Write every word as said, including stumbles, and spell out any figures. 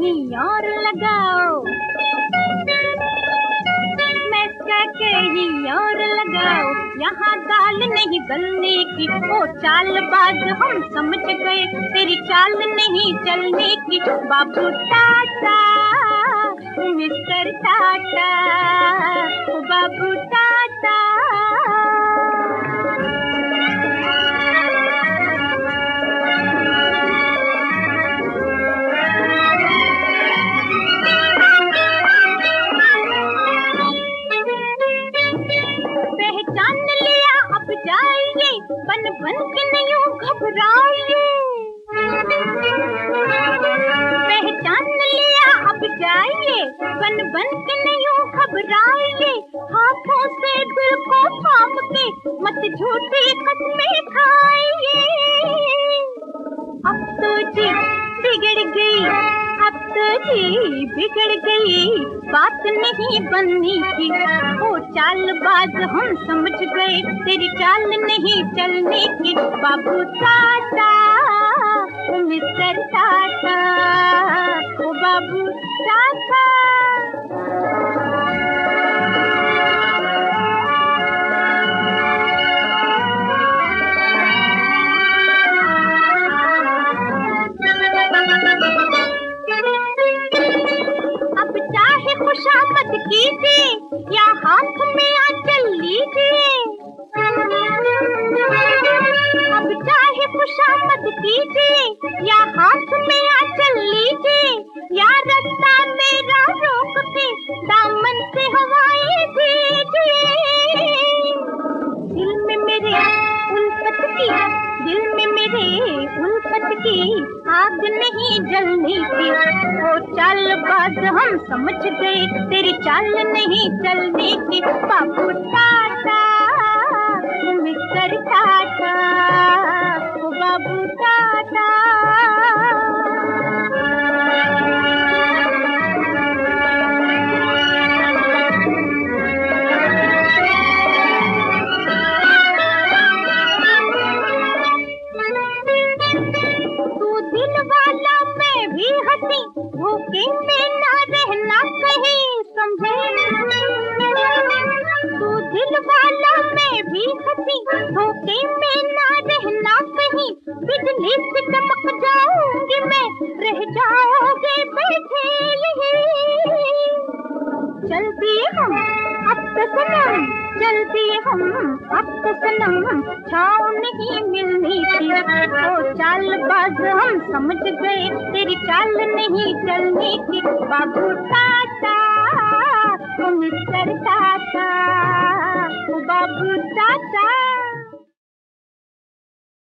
कहीं और लगाओ, मैसका कहीं और लगाओ, यहाँ दाल नहीं गलने की। ओ चालबाज हम समझ गए, तेरी चाल नहीं चलने की। बाबू टाटा मिस्टर टाटा, ओ बाबू टाटा। पहचान लिया अब जाइए, बन बन के नहीं घबराइए। पहचान लिया अब जाइए, बन बन के नहीं घबराइए। हाथों से दिल को थाम के मत झूठी कस्में खाइए। अब तो जी बिगड़ गई, अब तो जी बिगड़ गई, बात नहीं बननी की। ओ चालबाज हम समझ गए, तेरी चाल नहीं चलने की। बाबू टाटा मिस्टर टाटा, ओ बाबू टाटा। अब चाहे खुशामद कीजिए या हाथ में आंचल लीजिए। अब चाहे खुशामद कीजिए या हाथ में आंचल लीजिए, या रास्ता मेरा रोक के दामन से हवाएं दीजिए। दिल में मेरे उल्फत की, दिल में मेरे उल्फत की आग नहीं जलनी थी। ओ चालबाज हम समझ गए, तेरी चाल नहीं चलने की। बाबू टाटा मिस्टर टाटा, ओ बाबू टाटा। दिल वाला मैं भी हंसी, धोखे में ना रहना कहीं, समझे। तू दिल वाला मैं भी हंसी, धोखे में ना रहना कहीं। बिजली से चमक जाऊंगी मैं, रह जाओगे बैठे यहीं। चल दिए हम अब तो सनम, चल दिए हम अब तो सनम, छाँव नहीं मिलनी थी। ओ चालबाज हम समझ गए, तेरी चाल नहीं चलनी की। बाबू टाटा ओ मिस्टर टाटा, ओ बाबू टाटा।